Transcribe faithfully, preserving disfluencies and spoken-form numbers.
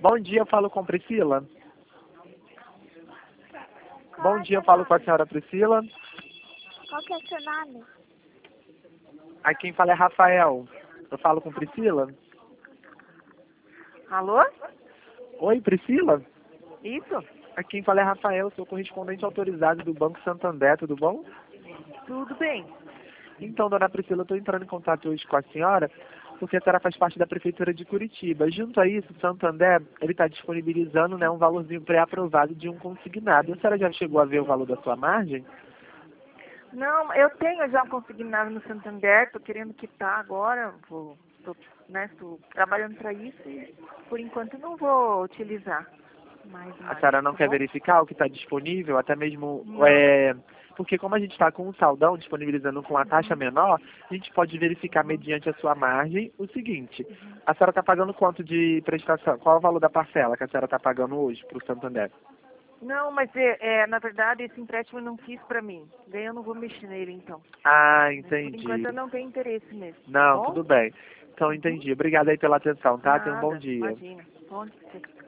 Bom dia, eu falo com Priscila. Qual Bom é dia, eu seu falo com a nome? senhora Priscila. Qual que é seu nome? Aqui quem fala é Rafael. Eu falo com Priscila. Alô? Oi, Priscila. Isso? Aqui quem fala é Rafael, sou correspondente autorizado do Banco Santander, tudo bom? Tudo bem. Então, dona Priscila, eu estou entrando em contato hoje com a senhora, porque a senhora faz parte da Prefeitura de Curitiba. Junto a isso, o Santander está disponibilizando, né, um valorzinho pré-aprovado de um consignado. A senhora já chegou a ver o valor da sua margem? Não, eu tenho já um consignado no Santander, tô querendo quitar agora, vou, tô, né, tô trabalhando para isso e por enquanto não vou utilizar mais A mais, senhora não tá quer bom? verificar o que está disponível, até mesmo, Não. é, porque como a gente está com um saldão disponibilizando com a taxa menor, a gente pode verificar mediante a sua margem o seguinte: a senhora está pagando quanto de prestação? Qual é o valor da parcela que a senhora está pagando hoje para o Santander? Não, mas é, é, na verdade esse empréstimo eu não quis para mim, daí eu não vou mexer nele então. Ah, Por entendi. enquanto eu não tenho interesse mesmo, tá Não, bom? tudo bem. Então, entendi. Obrigado aí pela atenção, tá? Tenha um bom Nada, dia. imagina. Bom dia.